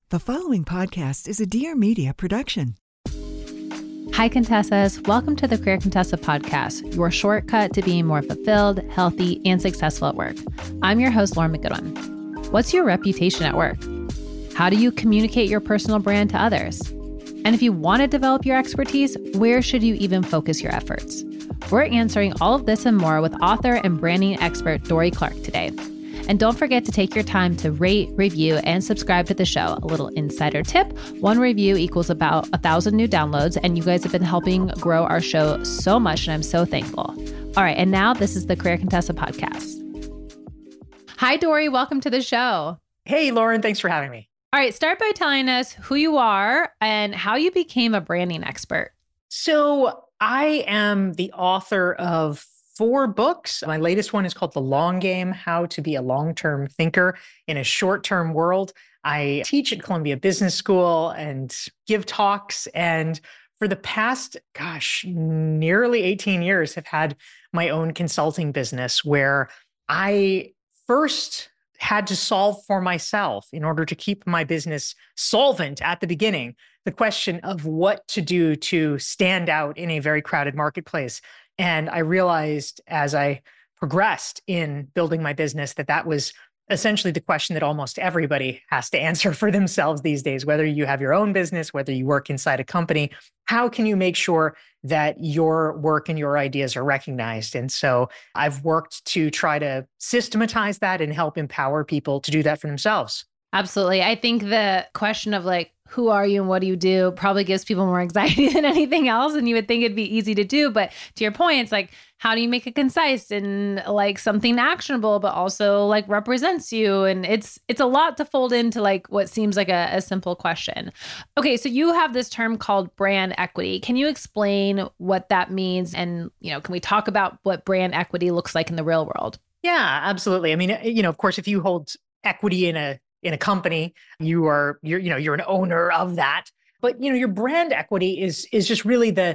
The following podcast is a Dear Media production. Hi, Contessas. Welcome to the Career Contessa podcast, your shortcut to being more fulfilled, healthy, and successful at work. I'm your host, Lauren McGoodwin. What's your reputation at work? How do you communicate your personal brand to others? And if you want to develop your expertise, where should you even focus your efforts? We're answering all of this and more with author and branding expert Dorie Clark today. And don't forget to take your time to rate, review, and subscribe to the show. A little insider tip, one review equals about 1,000 new downloads, and you guys have been helping grow our show so much, and I'm so thankful. All right, and now this is the Career Contessa podcast. Hi, Dorie. Welcome to the show. Hey, Lauren. Thanks for having me. All right, start by telling us who you are and how you became a branding expert. So I am the author of 4 books. My latest one is called The Long Game: How to Be a Long-Term Thinker in a Short-Term World. I teach at Columbia Business School and give talks. And for the past, nearly 18 years, have had my own consulting business where I first had to solve for myself in order to keep my business solvent at the beginning, the question of what to do to stand out in a very crowded marketplace. And I realized as I progressed in building my business that was essentially the question that almost everybody has to answer for themselves these days, whether you have your own business, whether you work inside a company. How can you make sure that your work and your ideas are recognized? And so I've worked to try to systematize that and help empower people to do that for themselves. Absolutely. I think the question of who are you and what do you do probably gives people more anxiety than anything else. And you would think it'd be easy to do. But to your point, it's how do you make it concise and something actionable, but also represents you? And it's a lot to fold into what seems like a simple question. Okay. So you have this term called brand equity. Can you explain what that means? And, can we talk about what brand equity looks like in the real world? Yeah, absolutely. I mean, of course, if you hold equity in a company, you're an owner of that. But your brand equity is just really the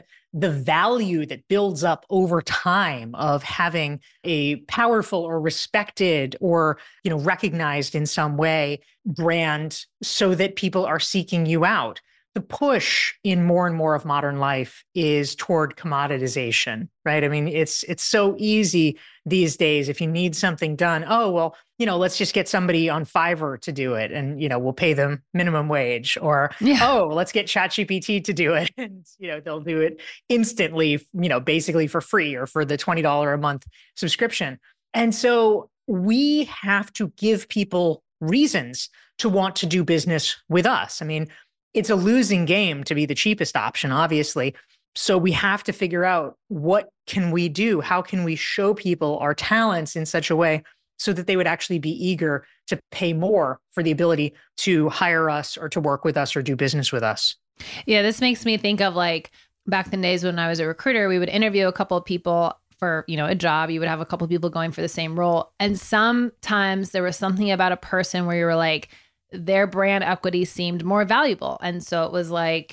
value that builds up over time of having a powerful or respected or recognized in some way brand, so that people are seeking you out. The push in more and more of modern life is toward commoditization, right? I mean, it's so easy these days. If you need something done, let's just get somebody on Fiverr to do it, and we'll pay them minimum wage. Or let's get ChatGPT to do it, and they'll do it instantly, basically for free or for the $20 a month subscription. And so we have to give people reasons to want to do business with us. I mean, it's a losing game to be the cheapest option, obviously. So we have to figure out, what can we do? How can we show people our talents in such a way so that they would actually be eager to pay more for the ability to hire us or to work with us or do business with us? Yeah, this makes me think of back in the days when I was a recruiter, we would interview a couple of people for, a job. You would have a couple of people going for the same role. And sometimes there was something about a person where you were their brand equity seemed more valuable. And so it was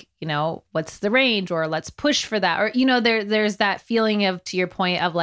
what's the range, or let's push for that. Or, there's that feeling of, to your point of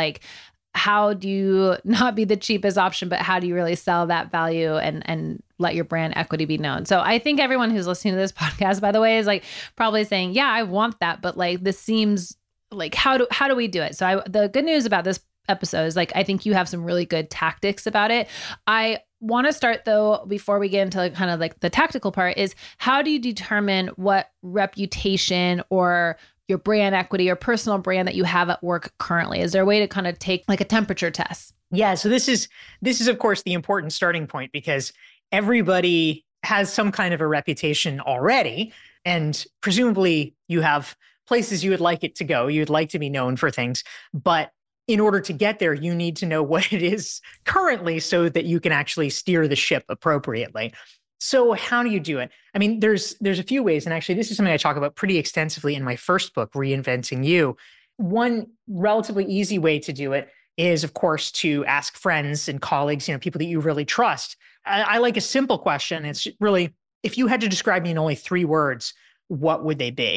how do you not be the cheapest option, but how do you really sell that value and let your brand equity be known? So I think everyone who's listening to this podcast, by the way, is probably saying, yeah, I want that. But this seems how do we do it? So the good news about this episode is I think you have some really good tactics about it. I want to start though, before we get into kind of the tactical part, is how do you determine what reputation or your brand equity or personal brand that you have at work currently? Is there a way to kind of take a temperature test? Yeah. So this is of course the important starting point, because everybody has some kind of a reputation already. And presumably you have places you would like it to go. You'd like to be known for things, but in order to get there, you need to know what it is currently so that you can actually steer the ship appropriately. So how do you do it? I mean, there's a few ways. And actually, this is something I talk about pretty extensively in my first book, Reinventing You. One relatively easy way to do it is, of course, to ask friends and colleagues, people that you really trust. I like a simple question. It's really, if you had to describe me in only 3 words, what would they be?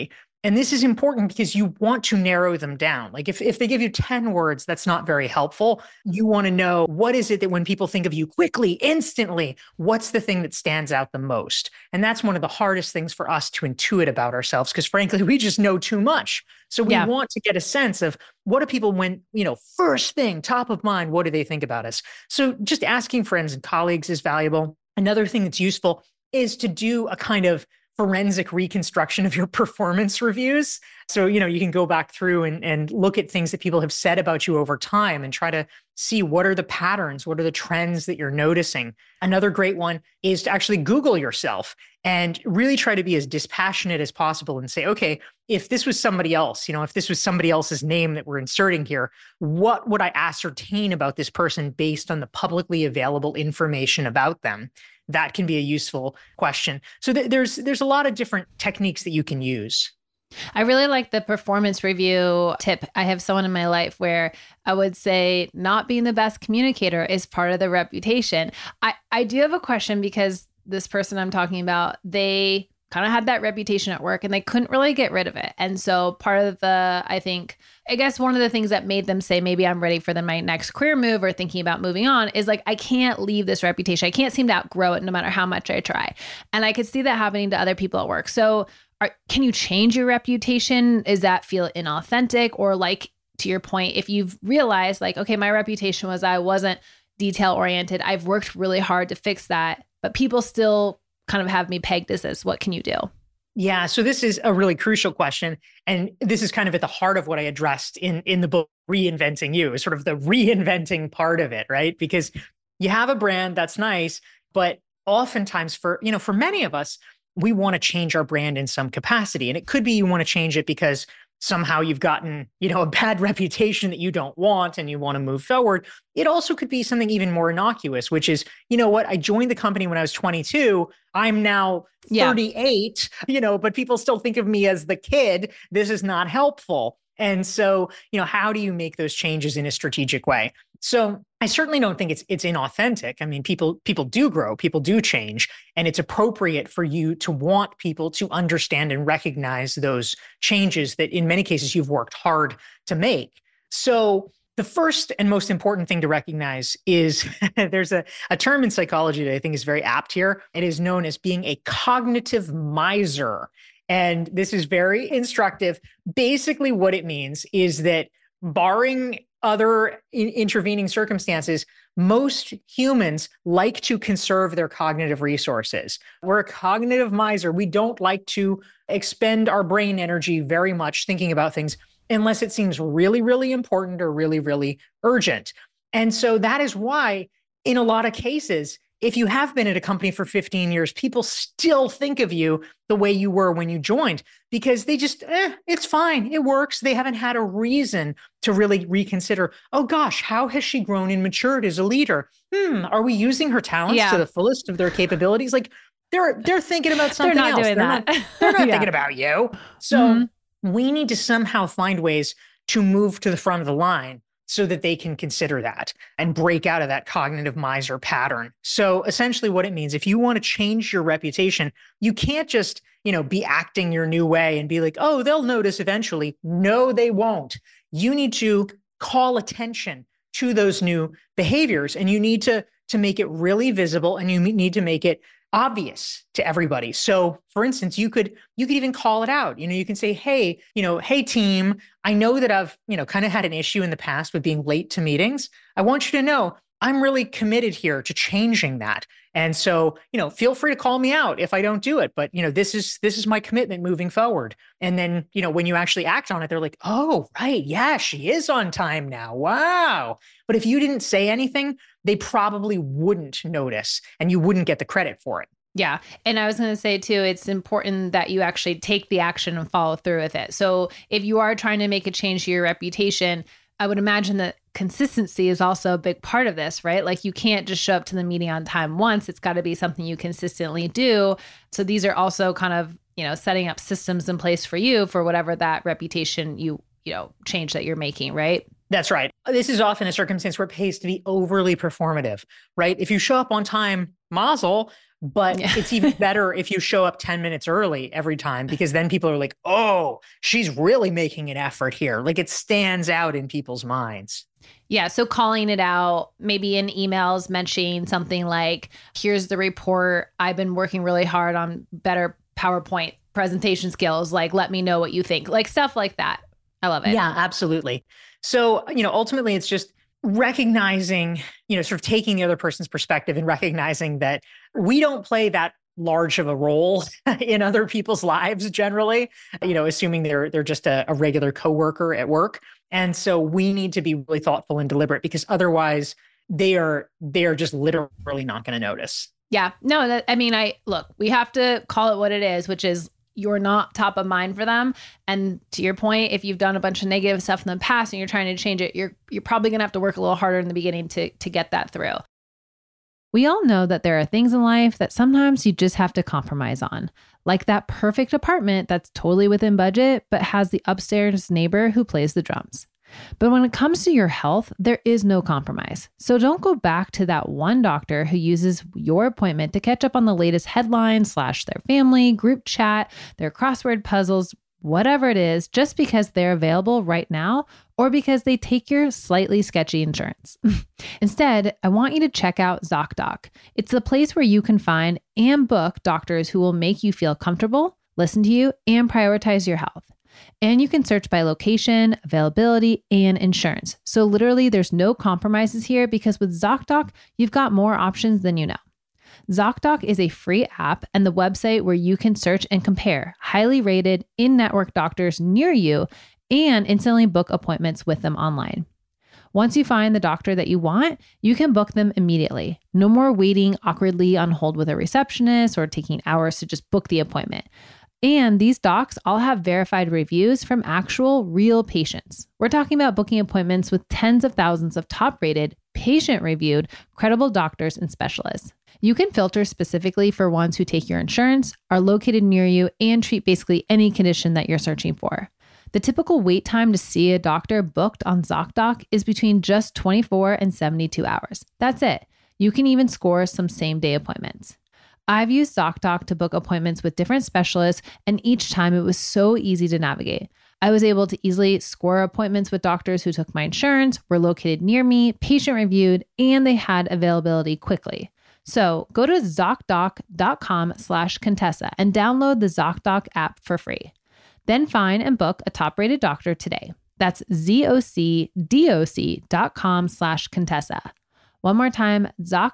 And this is important because you want to narrow them down. Like if they give you 10 words, that's not very helpful. You want to know, what is it that when people think of you quickly, instantly, what's the thing that stands out the most? And that's one of the hardest things for us to intuit about ourselves, because frankly, we just know too much. So we want to get a sense of, what do people, when, first thing, top of mind, what do they think about us? So just asking friends and colleagues is valuable. Another thing that's useful is to do a kind of forensic reconstruction of your performance reviews. So, you can go back through and look at things that people have said about you over time and try to see, what are the patterns, what are the trends that you're noticing. Another great one is to actually Google yourself and really try to be as dispassionate as possible and say, okay, if this was somebody else, if this was somebody else's name that we're inserting here, what would I ascertain about this person based on the publicly available information about them? That can be a useful question. So there's a lot of different techniques that you can use. I really like the performance review tip. I have someone in my life where I would say not being the best communicator is part of the reputation. I do have a question, because this person I'm talking about, they kind of had that reputation at work and they couldn't really get rid of it. And so part of I guess one of the things that made them say, maybe I'm ready for my next career move or thinking about moving on, is like, I can't leave this reputation. I can't seem to outgrow it no matter how much I try. And I could see that happening to other people at work. So can you change your reputation? Does that feel inauthentic? Or like, to your point, if you've realized like, okay, my reputation was I wasn't detail oriented. I've worked really hard to fix that, but people still kind of have me pegged as this. What can you do? Yeah. So this is a really crucial question. And this is kind of at the heart of what I addressed in the book, Reinventing You, is sort of the reinventing part of it, right? Because you have a brand, that's nice, but oftentimes for many of us, we want to change our brand in some capacity. And it could be you want to change it because somehow you've gotten, a bad reputation that you don't want and you want to move forward. It also could be something even more innocuous, which is, I joined the company when I was 22. I'm now 38, but people still think of me as the kid. This is not helpful. And so, how do you make those changes in a strategic way? So I certainly don't think it's inauthentic. I mean, people do grow, people do change, and it's appropriate for you to want people to understand and recognize those changes that in many cases you've worked hard to make. So the first and most important thing to recognize is there's a term in psychology that I think is very apt here. It is known as being a cognitive miser. And this is very instructive. Basically, what it means is that, barring other intervening circumstances, most humans like to conserve their cognitive resources. We're a cognitive miser. We don't like to expend our brain energy very much thinking about things unless it seems really, really important or really, really urgent. And so that is why, in a lot of cases, if you have been at a company for 15 years, people still think of you the way you were when you joined, because they just, it's fine. It works. They haven't had a reason to really reconsider, oh gosh, how has she grown and matured as a leader? Are we using her talents to the fullest of their capabilities? Like they're thinking about something else. They're not doing that. They're not thinking about you. So we need to somehow find ways to move to the front of the line so that they can consider that and break out of that cognitive miser pattern. So essentially what it means, if you want to change your reputation, you can't just, be acting your new way and be like, oh, they'll notice eventually. No, they won't. You need to call attention to those new behaviors, and you need to make it really visible, and you need to make it obvious to everybody. So for instance, you could even call it out. You can say, hey, hey team, I know that I've, kind of had an issue in the past with being late to meetings. I want you to know I'm really committed here to changing that. And so, feel free to call me out if I don't do it. But, this is my commitment moving forward. And then, when you actually act on it, they're like, oh, right. Yeah, she is on time now. Wow. But if you didn't say anything, they probably wouldn't notice and you wouldn't get the credit for it. Yeah. And I was going to say too, it's important that you actually take the action and follow through with it. So if you are trying to make a change to your reputation, I would imagine that consistency is also a big part of this, right? Like you can't just show up to the meeting on time once. It's got to be something you consistently do. So these are also kind of, setting up systems in place for you for whatever that reputation change that you're making, right? That's right. This is often a circumstance where it pays to be overly performative, right? If you show up on time, mazel, But it's even better if you show up 10 minutes early every time, because then people are like, oh, she's really making an effort here. Like it stands out in people's minds. Yeah. So calling it out, maybe in emails, mentioning something like, here's the report. I've been working really hard on better PowerPoint presentation skills. Like, let me know what you think. Like stuff like that. I love it. Yeah, absolutely. So, ultimately it's just recognizing, sort of taking the other person's perspective and recognizing that we don't play that large of a role in other people's lives generally, assuming they're just a regular coworker at work. And so we need to be really thoughtful and deliberate, because otherwise they are just literally not going to notice. Yeah. No, look, we have to call it what it is, which is you're not top of mind for them. And to your point, if you've done a bunch of negative stuff in the past and you're trying to change it, you're probably going to have to work a little harder in the beginning to get that through. We all know that there are things in life that sometimes you just have to compromise on, like that perfect apartment that's totally within budget, but has the upstairs neighbor who plays the drums. But when it comes to your health, there is no compromise. So don't go back to that one doctor who uses your appointment to catch up on the latest headlines / their family, group chat, their crossword puzzles, whatever it is, just because they're available right now or because they take your slightly sketchy insurance. Instead, I want you to check out ZocDoc. It's the place where you can find and book doctors who will make you feel comfortable, listen to you, and prioritize your health. And you can search by location, availability, and insurance. So literally there's no compromises here, because with ZocDoc, you've got more options than you know. ZocDoc is a free app and the website where you can search and compare highly rated in-network doctors near you and instantly book appointments with them online. Once you find the doctor that you want, you can book them immediately. No more waiting awkwardly on hold with a receptionist or taking hours to just book the appointment. And these docs all have verified reviews from actual real patients. We're talking about booking appointments with tens of thousands of top-rated, patient-reviewed, credible doctors and specialists. You can filter specifically for ones who take your insurance, are located near you, and treat basically any condition that you're searching for. The typical wait time to see a doctor booked on ZocDoc is between just 24 and 72 hours. That's it. You can even score some same-day appointments. I've used ZocDoc to book appointments with different specialists, and each time it was so easy to navigate. I was able to easily score appointments with doctors who took my insurance, were located near me, patient reviewed, and they had availability quickly. So go to ZocDoc.com/Contessa and download the ZocDoc app for free. Then find and book a top-rated doctor today. That's ZocDoc.com/Contessa. One more time,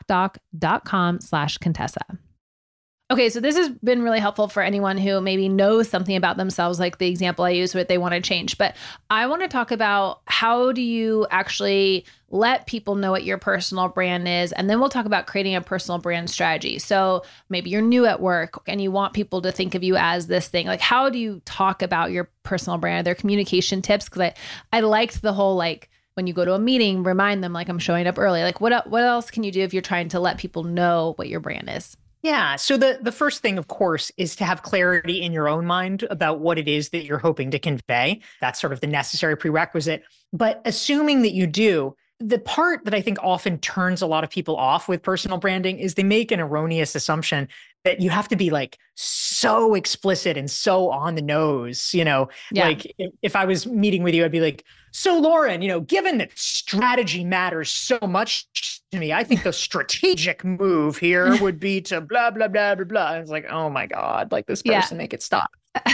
ZocDoc.com/Contessa. Okay, so this has been really helpful for anyone who maybe knows something about themselves, like the example I used where they want to change. But I want to talk about, how do you actually let people know what your personal brand is? And then we'll talk about creating a personal brand strategy. So maybe you're new at work and you want people to think of you as this thing. Like, how do you talk about your personal brand? Are there communication tips? Because I liked the whole, like, when you go to a meeting, remind them, like, I'm showing up early. Like, what else can you do if you're trying to let people know what your brand is? Yeah. So the first thing, of course, is to have clarity in your own mind about what it is that you're hoping to convey. That's sort of the necessary prerequisite. But assuming that you do, the part that I think often turns a lot of people off with personal branding is they make an erroneous assumption that you have to be like so explicit and so on the nose, Like if I was meeting with you, I'd be like, so Lauren, given that strategy matters so much to me, I think the strategic move here would be to blah, blah, blah, blah, blah. And it's like, oh my God, like this person, make it stop.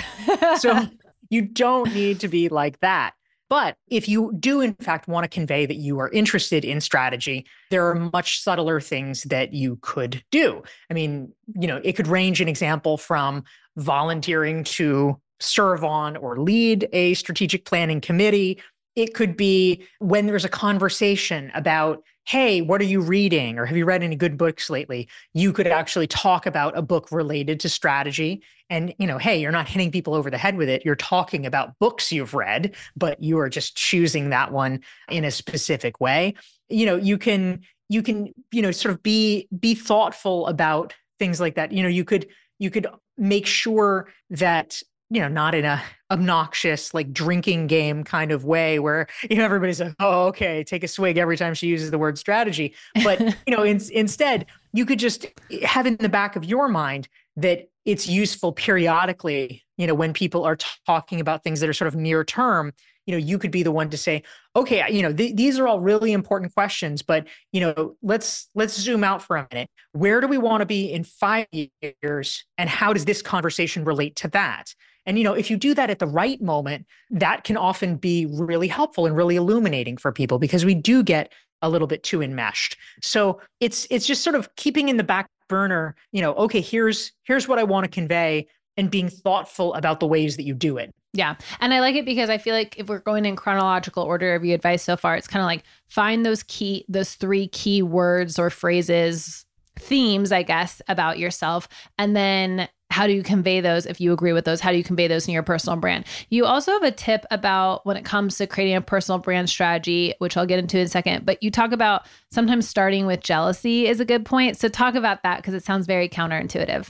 So you don't need to be like that. But if you do, in fact, want to convey that you are interested in strategy, there are much subtler things that you could do. I mean, it could range an example from volunteering to serve on or lead a strategic planning committee. It could be when there's a conversation about, hey, what are you reading? Or have you read any good books lately? You could actually talk about a book related to strategy. And, hey, you're not hitting people over the head with it. You're talking about books you've read, but you are just choosing that one in a specific way. You can sort of be thoughtful about things like that. You could make sure that, not in a obnoxious, like drinking game kind of way where, everybody's like, oh, okay, take a swig every time she uses the word strategy. But, instead you could just have in the back of your mind that it's useful periodically, when people are talking about things that are sort of near term, you could be the one to say, okay, these are all really important questions, but, let's zoom out for a minute. Where do we want to be in 5 years? And how does this conversation relate to that? And, if you do that at the right moment, that can often be really helpful and really illuminating for people, because we do get a little bit too enmeshed. So it's just sort of keeping in the back burner, okay, here's what I want to convey, and being thoughtful about the ways that you do it. Yeah. And I like it because I feel like if we're going in chronological order of your advice so far, it's kind of like find those 3 key words or phrases, themes, I guess, about yourself. And then how do you convey those? If you agree with those, how do you convey those in your personal brand? You also have a tip about when it comes to creating a personal brand strategy, which I'll get into in a second, but you talk about sometimes starting with jealousy is a good point. So talk about that, because it sounds very counterintuitive.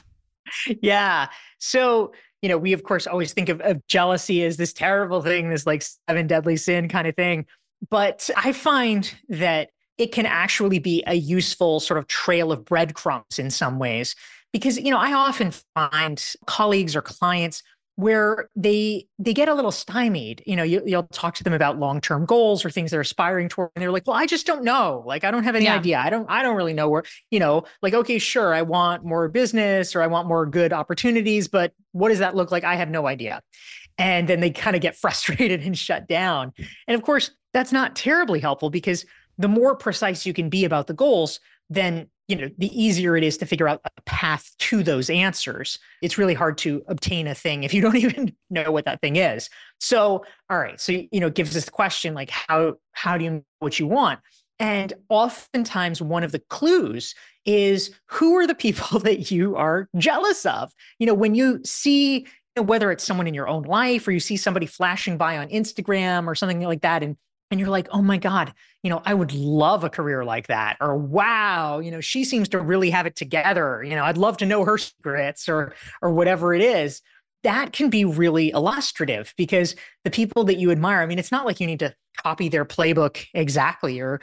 Yeah. So, we of course always think of jealousy as this terrible thing, this like 7 deadly sin kind of thing. But I find that it can actually be a useful sort of trail of breadcrumbs in some ways, because, I often find colleagues or clients where they get a little stymied. You'll talk to them about long-term goals or things they're aspiring toward, and they're like, well, I just don't know. Like, I don't have any idea. I don't really know where, like, okay, sure, I want more business or I want more good opportunities, but what does that look like? I have no idea. And then they kind of get frustrated and shut down. And of course, that's not terribly helpful, because the more precise you can be about the goals, then the easier it is to figure out a path to those answers. It's really hard to obtain a thing if you don't even know what that thing is. So, all right. So, it gives us the question, like, how do you know what you want? And oftentimes one of the clues is, who are the people that you are jealous of? When you see, whether it's someone in your own life or you see somebody flashing by on Instagram or something like that, and you're like, oh my God, I would love a career like that. Or, wow, she seems to really have it together. I'd love to know her secrets, or whatever it is. That can be really illustrative, because the people that you admire, I mean, it's not like you need to copy their playbook exactly, or,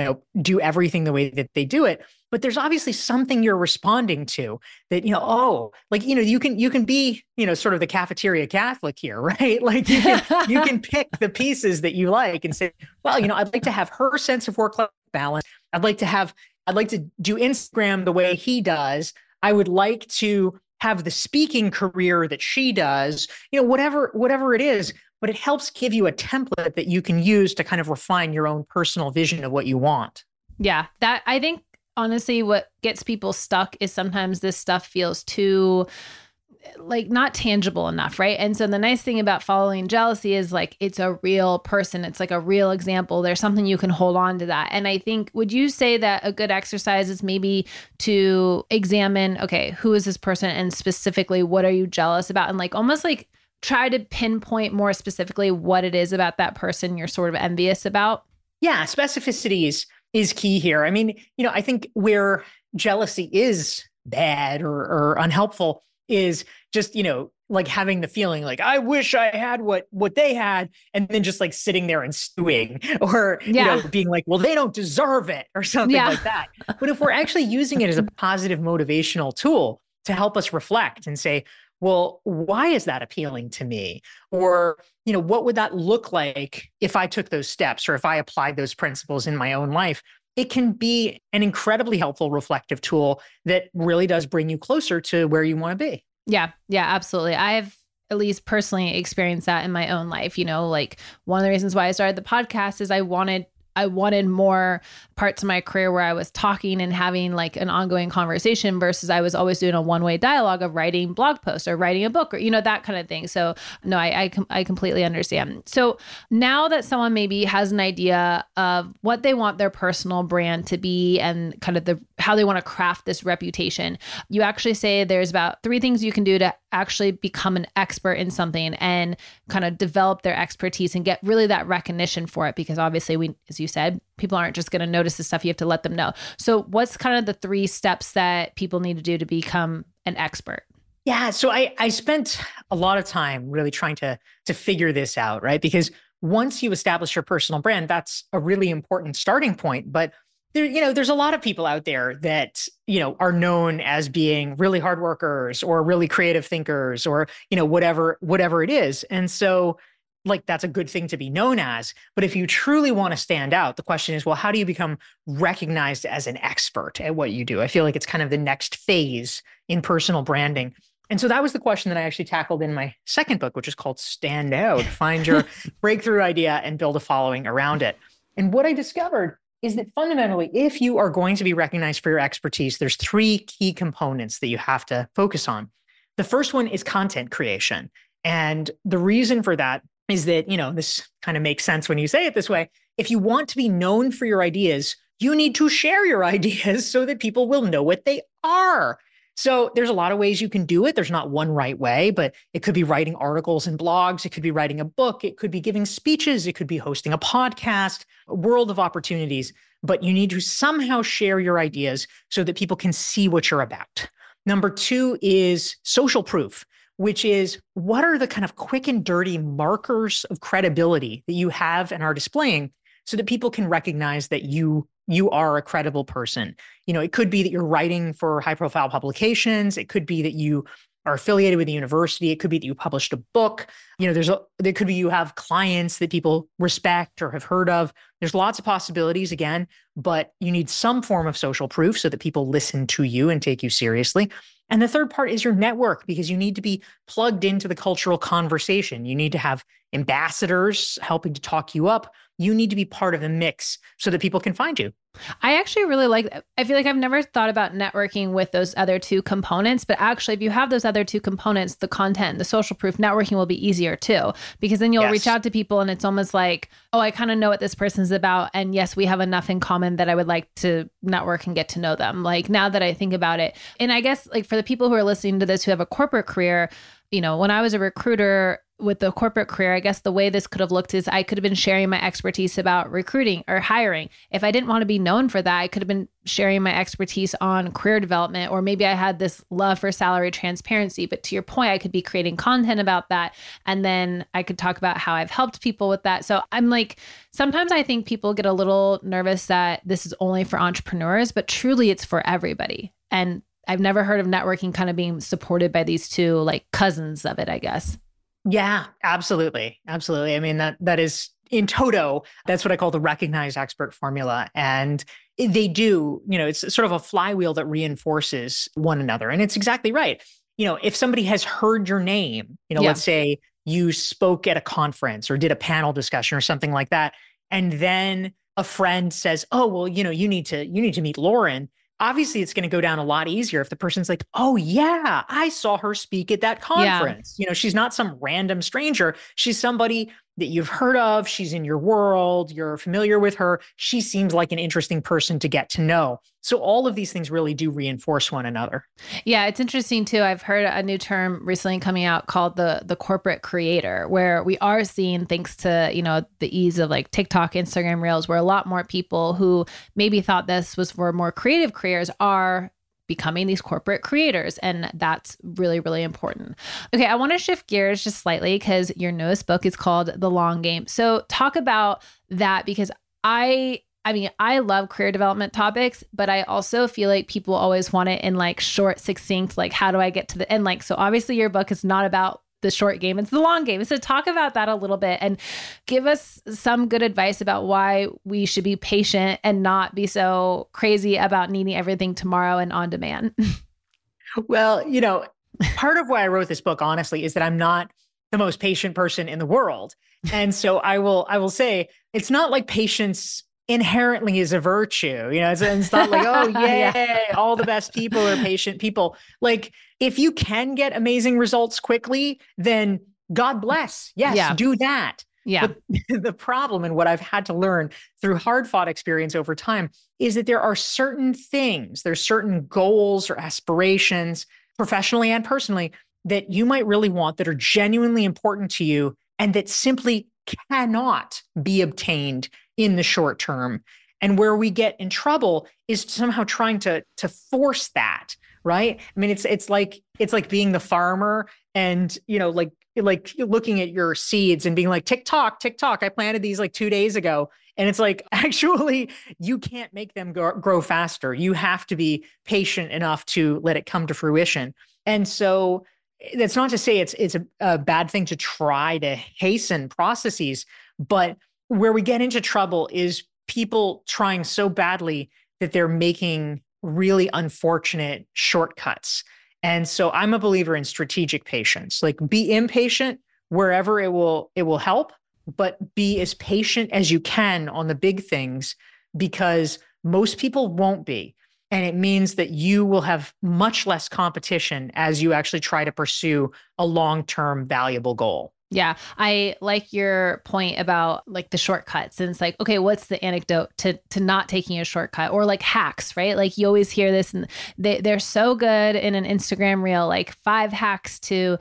do everything the way that they do it. But there's obviously something you're responding to that, you can be, sort of the cafeteria Catholic here, right? Like you can pick the pieces that you like and say, well, I'd like to have her sense of work-life balance. I'd like to do Instagram the way he does. I would like to have the speaking career that she does, whatever it is, but it helps give you a template that you can use to kind of refine your own personal vision of what you want. Yeah, that I think honestly, what gets people stuck is sometimes this stuff feels too like not tangible enough, right? And so the nice thing about following jealousy is like it's a real person. It's like a real example. There's something you can hold on to that. And I think, would you say that a good exercise is maybe to examine, okay, who is this person, and specifically what are you jealous about? And like almost like try to pinpoint more specifically what it is about that person you're sort of envious about? Yeah, specificity is key here. I mean, I think where jealousy is bad or unhelpful is just, like having the feeling like, I wish I had what they had, and then just like sitting there and stewing, or, being like, well, they don't deserve it, or something like that. But if we're actually using it as a positive motivational tool to help us reflect and say, well, why is that appealing to me? Or, what would that look like if I took those steps, or if I applied those principles in my own life? It can be an incredibly helpful reflective tool that really does bring you closer to where you want to be. Yeah, absolutely. I've at least personally experienced that in my own life. Like one of the reasons why I started the podcast is I wanted more parts of my career where I was talking and having like an ongoing conversation, versus I was always doing a one-way dialogue of writing blog posts or writing a book, or, that kind of thing. So no, I completely understand. So now that someone maybe has an idea of what they want their personal brand to be and kind of how they want to craft this reputation, you actually say there's about 3 things you can do to actually become an expert in something and kind of develop their expertise and get really that recognition for it. Because obviously as you said, people aren't just going to notice the stuff. You have to let them know. So what's kind of the 3 steps that people need to do to become an expert? Yeah. So I spent a lot of time really trying to figure this out, right? Because once you establish your personal brand, that's a really important starting point. But there's a lot of people out there that, are known as being really hard workers or really creative thinkers or, whatever it is. And so like, that's a good thing to be known as. But if you truly want to stand out, the question is, well, how do you become recognized as an expert at what you do? I feel like it's kind of the next phase in personal branding. And so that was the question that I actually tackled in my second book, which is called Stand Out, Find Your Breakthrough Idea and Build a Following Around It. And what I discovered is that fundamentally, if you are going to be recognized for your expertise, there's three key components that you have to focus on. The first one is content creation. And the reason for that is that, this kind of makes sense when you say it this way. If you want to be known for your ideas, you need to share your ideas so that people will know what they are. So there's a lot of ways you can do it. There's not one right way, but it could be writing articles and blogs. It could be writing a book. It could be giving speeches. It could be hosting a podcast, a world of opportunities. But you need to somehow share your ideas so that people can see what you're about. Number two is social proof, which is what are the kind of quick and dirty markers of credibility that you have and are displaying so that people can recognize that you are a credible person. It could be that you're writing for high profile publications. It could be that you are affiliated with a university. It could be that you published a book. There could be you have clients that people respect or have heard of. There's lots of possibilities again, but you need some form of social proof so that people listen to you and take you seriously. And the third part is your network, because you need to be plugged into the cultural conversation. You need to have ambassadors helping to talk you up. You need to be part of the mix so that people can find you. I actually really like that. I feel like I've never thought about networking with those other two components, but actually if you have those other two components, the content, the social proof, networking will be easier too, because then you'll reach out to people and it's almost like, oh, I kind of know what this person's about. And yes, we have enough in common that I would like to network and get to know them. Like now that I think about it. And I guess like for the people who are listening to this, who have a corporate career, when I was a recruiter, with the corporate career, I guess the way this could have looked is I could have been sharing my expertise about recruiting or hiring. If I didn't want to be known for that, I could have been sharing my expertise on career development, or maybe I had this love for salary transparency. But to your point, I could be creating content about that. And then I could talk about how I've helped people with that. So I'm like, sometimes I think people get a little nervous that this is only for entrepreneurs, but truly it's for everybody. And I've never heard of networking kind of being supported by these two like cousins of it, I guess. Yeah, absolutely. Absolutely. I mean, that is in toto, that's what I call the recognized expert formula. And they do, it's sort of a flywheel that reinforces one another. And it's exactly right. If somebody has heard your name, let's say you spoke at a conference or did a panel discussion or something like that, and then a friend says, oh, well, you need to meet Lauren. Obviously, it's going to go down a lot easier if the person's like, oh, yeah, I saw her speak at that conference. Yeah. She's not some random stranger. She's somebody that you've heard of. She's in your world. You're familiar with her. She seems like an interesting person to get to know. So all of these things really do reinforce one another. Yeah, it's interesting too. I've heard a new term recently coming out called the corporate creator, where we are seeing, thanks to, the ease of like TikTok, Instagram Reels, where a lot more people who maybe thought this was for more creative careers are becoming these corporate creators. And that's really, really important. Okay, I want to shift gears just slightly because your newest book is called The Long Game. So talk about that, because I love career development topics, but I also feel like people always want it in like short, succinct, like how do I get to the end? Like, so obviously your book is not about the short game, it's the long game. So talk about that a little bit and give us some good advice about why we should be patient and not be so crazy about needing everything tomorrow and on demand. Well, part of why I wrote this book, honestly, is that I'm not the most patient person in the world. And so I will say it's not like patience inherently is a virtue. It's not like, oh, yay, all the best people are patient people. Like, if you can get amazing results quickly, then God bless. Yes, do that. Yeah. But the problem, and what I've had to learn through hard fought experience over time, is that there are certain things, there's certain goals or aspirations, professionally and personally, that you might really want, that are genuinely important to you and that simply cannot be obtained in the short term. And where we get in trouble is somehow trying to force that, right? I mean, it's like being the farmer and, like looking at your seeds and being like, tick tock, I planted these like 2 days ago. And it's like, actually, you can't make them grow faster. You have to be patient enough to let it come to fruition. And so that's not to say it's a bad thing to try to hasten processes, but where we get into trouble is people trying so badly that they're making really unfortunate shortcuts. And so I'm a believer in strategic patience. Like, be impatient wherever it will help, but be as patient as you can on the big things, because most people won't be. And it means that you will have much less competition as you actually try to pursue a long-term valuable goal. Yeah. I like your point about like the shortcuts. And it's like, okay, what's the anecdote to not taking a shortcut, or like hacks, right? Like you always hear this, and they're so good in an Instagram reel, like 5 hacks to,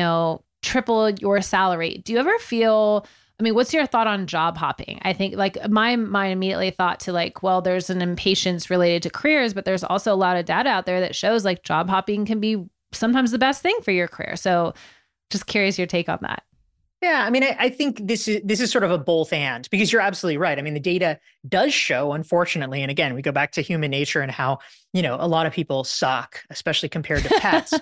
triple your salary. Do you ever feel, what's your thought on job hopping? I think like my mind immediately thought to like, well, there's an impatience related to careers, but there's also a lot of data out there that shows like job hopping can be sometimes the best thing for your career. So just curious your take on that. Yeah, I think this is sort of a both and, because you're absolutely right. The data does show, unfortunately, and again, we go back to human nature and how, a lot of people suck, especially compared to pets.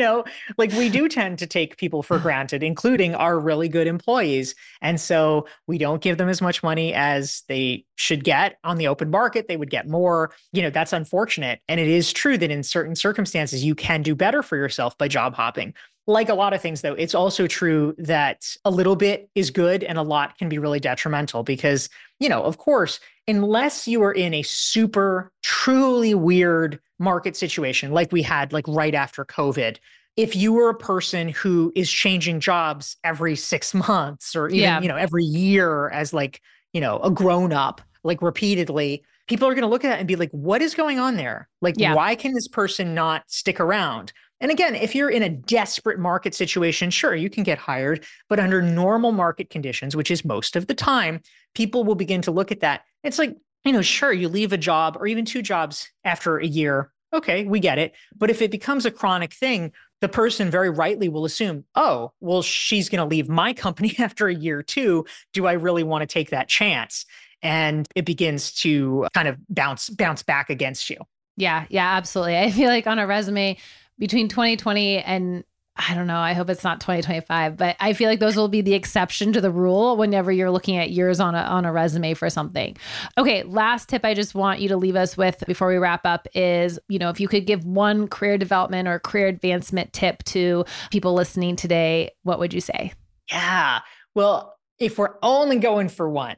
Like we do tend to take people for granted, including our really good employees. And so we don't give them as much money as they should get on the open market. They would get more. That's unfortunate. And it is true that in certain circumstances, you can do better for yourself by job hopping. Like a lot of things, though, it's also true that a little bit is good and a lot can be really detrimental because, of course, unless you are in a super, truly weird market situation like we had like right after COVID, if you were a person who is changing jobs every 6 months or even, every year as like, a grown up, like repeatedly, people are going to look at that and be like, what is going on there? Like, why can this person not stick around? And again, if you're in a desperate market situation, sure, you can get hired, but under normal market conditions, which is most of the time, people will begin to look at that. It's like, sure, you leave a job or even 2 jobs after a year. Okay, we get it. But if it becomes a chronic thing, the person very rightly will assume, oh, well, she's going to leave my company after a year too. Do I really want to take that chance? And it begins to kind of bounce back against you. Yeah, absolutely. I feel like on a resume between 2020 and I don't know, I hope it's not 2025, but I feel like those will be the exception to the rule whenever you're looking at years on a resume for something. Okay, last tip I just want you to leave us with before we wrap up is, if you could give one career development or career advancement tip to people listening today, what would you say? Yeah, well, if we're only going for one,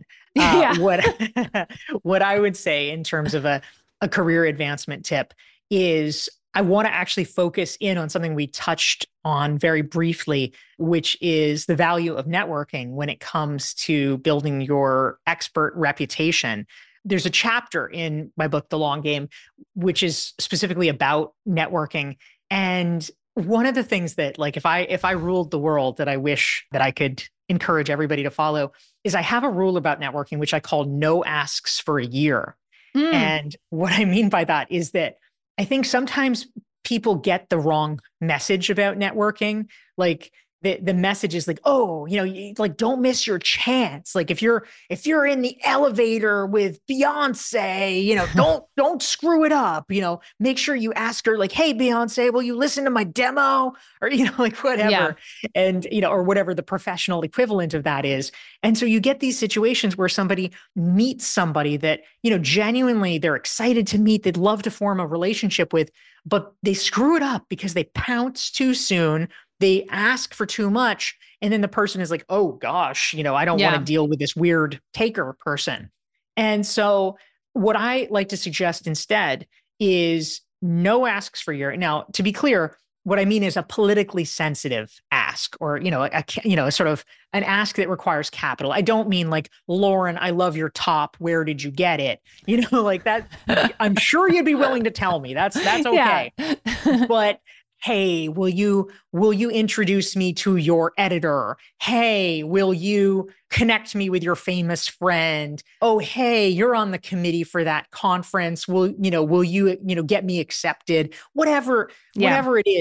what I would say in terms of a career advancement tip is I want to actually focus in on something we touched on very briefly, which is the value of networking when it comes to building your expert reputation. There's a chapter in my book, The Long Game, which is specifically about networking. And one of the things that, like, if I ruled the world that I wish that I could encourage everybody to follow is I have a rule about networking, which I call no asks for a year. And what I mean by that is that I think sometimes people get the wrong message about networking. Like the message is like, oh, like don't miss your chance. Like if you're in the elevator with Beyonce, don't screw it up. Make sure you ask her like, hey, Beyonce, will you listen to my demo? Or, like whatever. Yeah. And, or whatever the professional equivalent of that is. And so you get these situations where somebody meets somebody that, genuinely they're excited to meet, they'd love to form a relationship with, but they screw it up because they pounce too soon. They ask for too much. And then the person is like, oh gosh, I don't want to deal with this weird taker person. And so what I like to suggest instead is no asks for a year. Now, to be clear, what I mean is a politically sensitive ask or, a sort of an ask that requires capital. I don't mean like, Lauren, I love your top. Where did you get it? Like that. I'm sure you'd be willing to tell me. That's okay. Yeah. But hey, will you introduce me to your editor? Hey, will you connect me with your famous friend? Oh, hey, you're on the committee for that conference. Will you get me accepted? Whatever it is,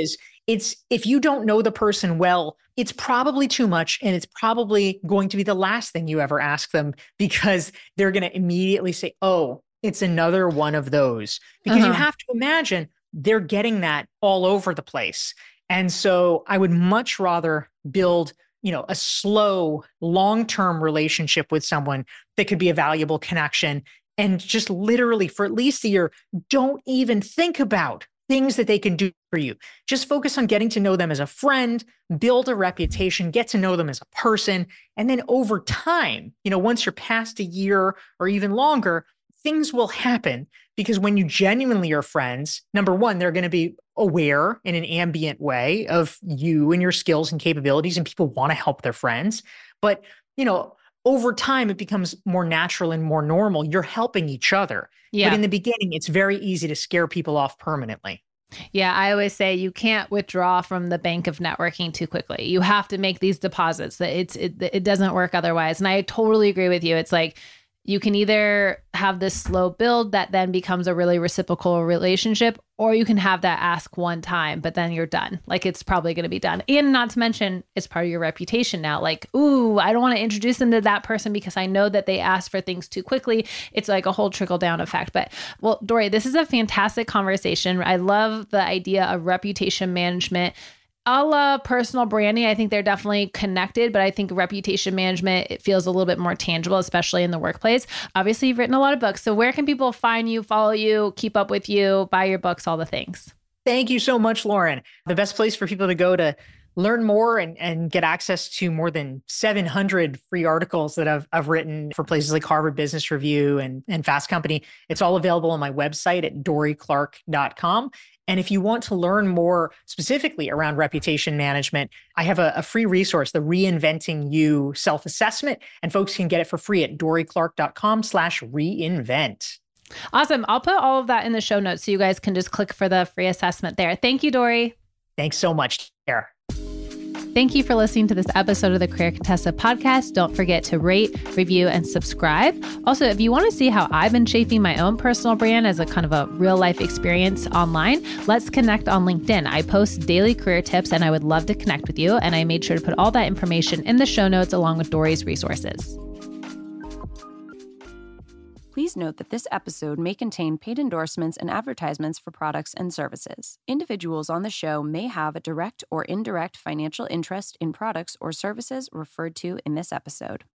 it's if you don't know the person well, it's probably too much. And it's probably going to be the last thing you ever ask them because they're going to immediately say, oh, it's another one of those. Because you have to imagine they're getting that all over the place. And so I would much rather build, a slow, long-term relationship with someone that could be a valuable connection. And just literally for at least a year, don't even think about things that they can do for you. Just focus on getting to know them as a friend, build a reputation, get to know them as a person. And then over time, once you're past a year or even longer, things will happen because when you genuinely are friends, number one, they're going to be aware in an ambient way of you and your skills and capabilities, and people want to help their friends. But, over time, it becomes more natural and more normal. You're helping each other. Yeah. But in the beginning, it's very easy to scare people off permanently. Yeah, I always say you can't withdraw from the bank of networking too quickly. You have to make these deposits. It doesn't work otherwise. And I totally agree with you. It's like, you can either have this slow build that then becomes a really reciprocal relationship, or you can have that ask one time, but then you're done. Like, it's probably going to be done. And not to mention, it's part of your reputation now. Like, ooh, I don't want to introduce them to that person because I know that they ask for things too quickly. It's like a whole trickle down effect. But well, Dorie, this is a fantastic conversation. I love the idea of reputation management. A la personal branding, I think they're definitely connected, but I think reputation management, it feels a little bit more tangible, especially in the workplace. Obviously, you've written a lot of books. So where can people find you, follow you, keep up with you, buy your books, all the things? Thank you so much, Lauren. The best place for people to go to learn more and get access to more than 700 free articles that I've written for places like Harvard Business Review and Fast Company. It's all available on my website at dorieclark.com. And if you want to learn more specifically around reputation management, I have a free resource, the Reinventing You Self-Assessment, and folks can get it for free at dorieclark.com/reinvent. Awesome. I'll put all of that in the show notes so you guys can just click for the free assessment there. Thank you, Dorie. Thanks so much. Take care. Thank you for listening to this episode of the Career Contessa podcast. Don't forget to rate, review, and subscribe. Also, if you want to see how I've been shaping my own personal brand as a kind of a real life experience online, let's connect on LinkedIn. I post daily career tips and I would love to connect with you. And I made sure to put all that information in the show notes along with Dorie's resources. Please note that this episode may contain paid endorsements and advertisements for products and services. Individuals on the show may have a direct or indirect financial interest in products or services referred to in this episode.